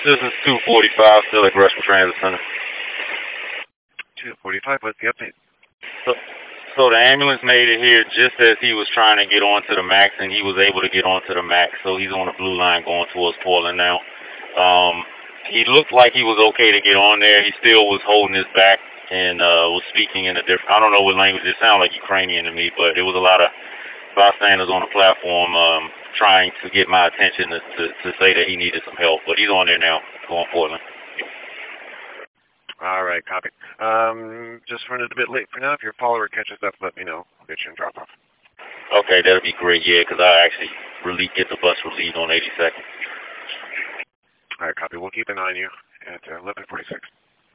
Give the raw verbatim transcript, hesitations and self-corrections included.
This is two forty-five, still at Gresham Transit Center. two forty-five, what's the update? So, so the ambulance made it here just as he was trying to get onto the MAX, and he was able to get onto the MAX. So he's on the blue line going towards Portland now. Um, he looked like he was okay to get on there. He still was holding his back and uh, was speaking in a different, I don't know what language, it sounded like Ukrainian to me, but there was a lot of bystanders on the platform um, trying to get my attention to, to, to say that he needed some help. But he's on there now, going Portland. All right, copy. Um, just running a bit late for now. If your follower catches up, let me know. I'll get you in drop off. Okay, that'll be great, yeah, because I actually really get the bus relieved on eighty-second. All right, copy. We'll keep an eye on you at uh, eleven forty-six.